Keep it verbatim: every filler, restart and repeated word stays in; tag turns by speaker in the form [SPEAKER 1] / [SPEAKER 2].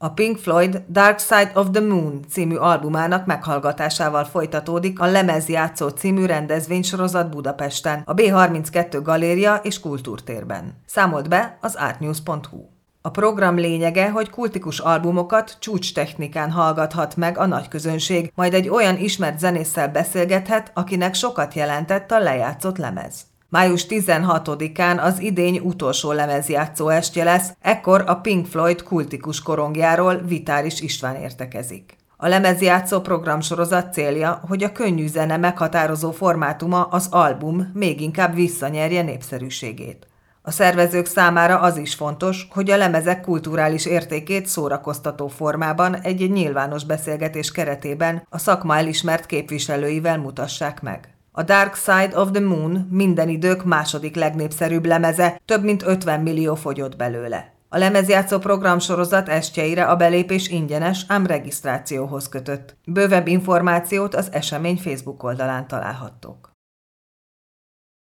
[SPEAKER 1] A Pink Floyd Dark Side of the Moon című albumának meghallgatásával folytatódik a Lemezjátszó című rendezvénysorozat Budapesten, a bé harminckettő Galéria és Kultúrtérben. Számolt be az artnews pont hu. A program lényege, hogy kultikus albumokat csúcstechnikán hallgathat meg a nagyközönség, majd egy olyan ismert zenésszel beszélgethet, akinek sokat jelentett a lejátszott lemez. május tizenhatodikán az idény utolsó lemezjátszó estje lesz, ekkor a Pink Floyd kultikus korongjáról Vitáris István értekezik. A lemezjátszó programsorozat célja, hogy a könnyű zene meghatározó formátuma, az album még inkább visszanyerje népszerűségét. A szervezők számára az is fontos, hogy a lemezek kulturális értékét szórakoztató formában egy-egy nyilvános beszélgetés keretében a szakma elismert képviselőivel mutassák meg. A Dark Side of the Moon minden idők második legnépszerűbb lemeze, több mint ötven millió fogyott belőle. A lemezjátszó programsorozat estjeire a belépés ingyenes, ám regisztrációhoz kötött. Bővebb információt az esemény Facebook oldalán találhattok.